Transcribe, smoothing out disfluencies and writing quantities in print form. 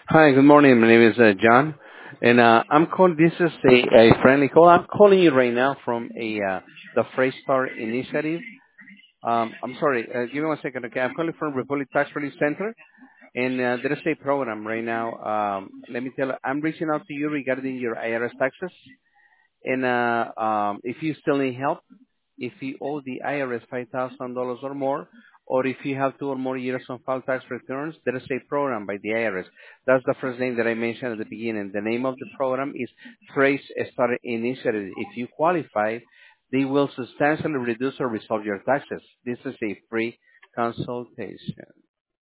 Hi, good morning. My name is John, and I'm calling. This is a friendly call. I'm calling you right now from the Phrase Star Initiative. I'm sorry. Give me one second. Okay, I'm calling from Republic Tax Relief Center, and there is a program right now. Let me tell you, I'm reaching out to you regarding your IRS taxes, and if you still need help, if you owe the IRS $5,000 or more, or if you have 2 or more years on file tax returns, there is a program by the IRS. That's the first name that I mentioned at the beginning. The name of the program is Trace Start Initiative. If you qualify, they will substantially reduce or resolve your taxes. This is a free consultation.